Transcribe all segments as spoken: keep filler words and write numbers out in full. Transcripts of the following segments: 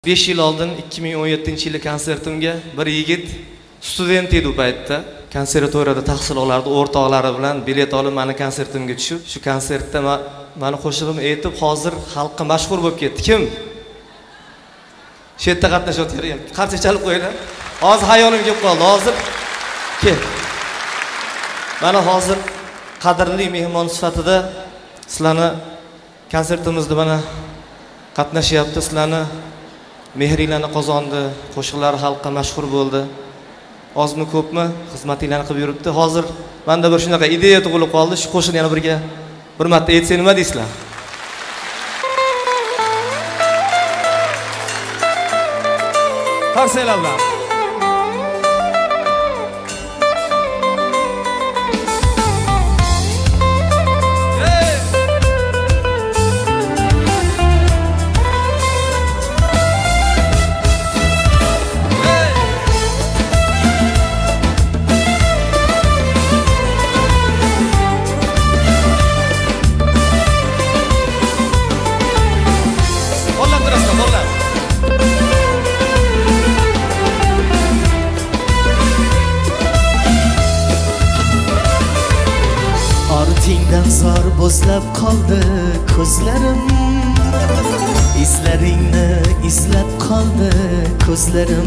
besh yil oldin ikki ming o'n yettinchi yili konsertimga bir yigit student edi u paytda. Konservatoriyada tahsil olardi, o'rtoqlari bilan bilet olib meni konsertimga tushib, shu konsertda meni qo'shig'im aytib, hozir xalqqa mashhur bo'lib ketdi. Kim? Shu yerda qatnashyapti. Qarshi chalib qo'yinglar. Hozir hayolim kelib qoldi. Hozir kel. Mana hozir qadrli mehmon sifatida sizlarni konsertimizda mana qatnashyapti. Sizlarni mehringlarni qozondi, qo'shiqlari xalqqa mashhur bo'ldi. Ozmi ko'pmi xizmatinglarni qilib yuribdi. Hozir menda bir shunaqa ideya tug'ilib qoldi. Shu qo'shiqni yana birga bir marta aytsa nima deysizlar? Qarsanglar bilan. Ortingdan zor bo'zlab qoldi ko'zlarim, izlaringni izlab qoldi ko'zlarim.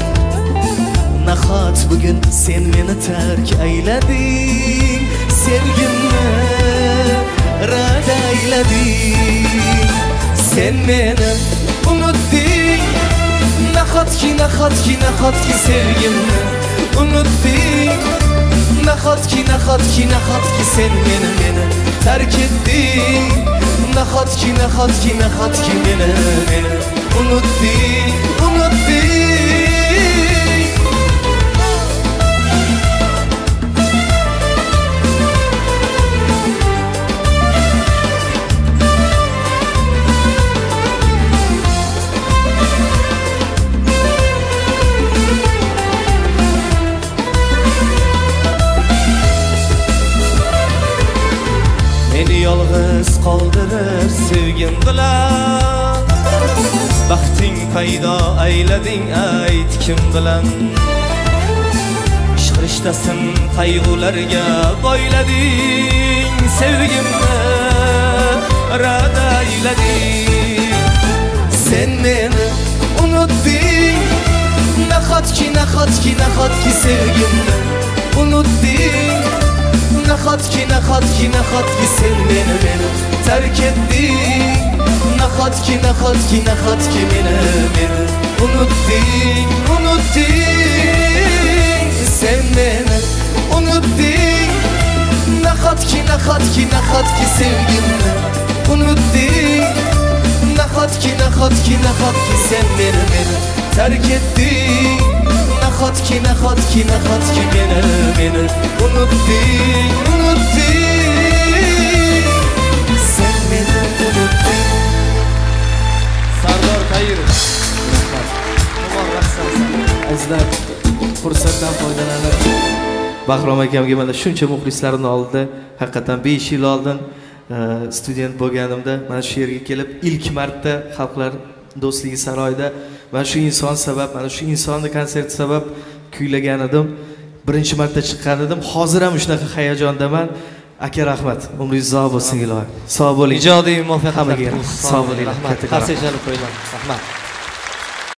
Nahot bugun sen meni tark aylading, sevgimni rad aylading. Sen meni unutding, nahotki nahotki nahotki sevgimni unutding. Nahotki, nahotki, nahotki sen meni, meni terk etding. Nahotki, nahotki, nahotki meni, meni unutding, unutding. Meni yolg'iz qoldirib sevgim bilan baxting paydo aylading, ayt kim bilan. Ishq rishtasin qayg'ularga boylading, sevgimni rad aylading. Sen meni unutding, nahotki nahotki nahotki sevgimni unutding. Nahotki, nahotki, nahotki sen meni, meni terk etding. Nahotki, nahotki, nahotki meni, meni unutding, unutding. Sen meni unutding. Nahotki, nahotki, nahotki sevgimni unutding. Nahotki, nahotki, nahotki sen meni, meni terk etding. Nahotki, nahotki, nahotki meni, meni unutding, unutding. Sen meni unutding. Sardor Tayirov. Azizlar, fursatdan foydalanib Bahrom akamga mana shuncha muxlislarimni oldida, haqiqatan besh yil oldin student bo'lganimda mana shu yerga kelib ilk marta Xalqlar do'stligi saroyida mana shu inson sabab, mana shu insonni konserti sabab kuylagan edim. Birinchi marta chiqqan edim. Hozir ham shunaqa hayajondaman. Aka rahmat. Umringiz uzoq bo'lsin ilohim. Sog' bo'ling. Ijodiy muvaffaqiyatlar. Sog' bo'linglar. Rahmat. Qarshi chalib qo'yinglar. Rahmat.